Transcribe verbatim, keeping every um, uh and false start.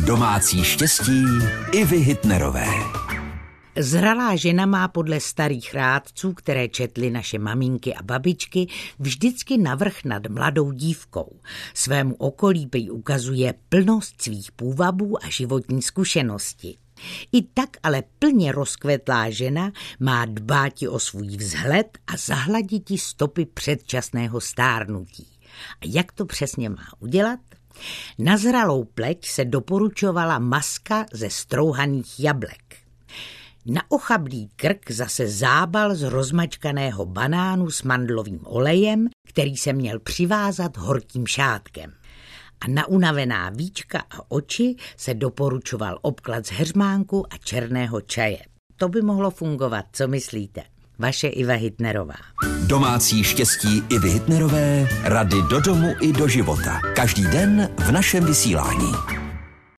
Domácí štěstí Ivy Hitnerové. Zralá žena má podle starých rádců, které četly naše maminky a babičky, vždycky navrch nad mladou dívkou. Svému okolí prý ukazuje plnost svých půvabů a životní zkušenosti. I tak ale plně rozkvetlá žena má dbáti o svůj vzhled a zahladiti stopy předčasného stárnutí. A jak to přesně má udělat? Na zralou pleť se doporučovala maska ze strouhaných jablek. Na ochablý krk zase zábal z rozmačkaného banánu s mandlovým olejem, který se měl přivázat horkým šátkem. A na unavená víčka a oči se doporučoval obklad z heřmánku a černého čaje. To by mohlo fungovat, co myslíte? Vaše Iva Hitnerová. Domácí štěstí Ivy Hitnerové, rady do domu i do života. Každý den v našem vysílání.